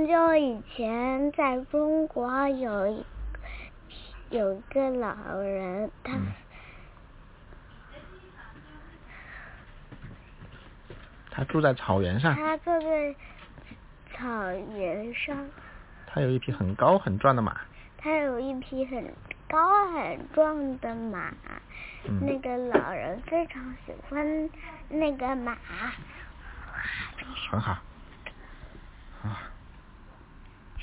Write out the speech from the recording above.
久以前，在中国有一个老人， 他住在草原上。 他住在草原上。 他有一匹很高很壮的马。 他有一匹很高很壮的马。那个老人非常喜欢那个马。 很好。啊。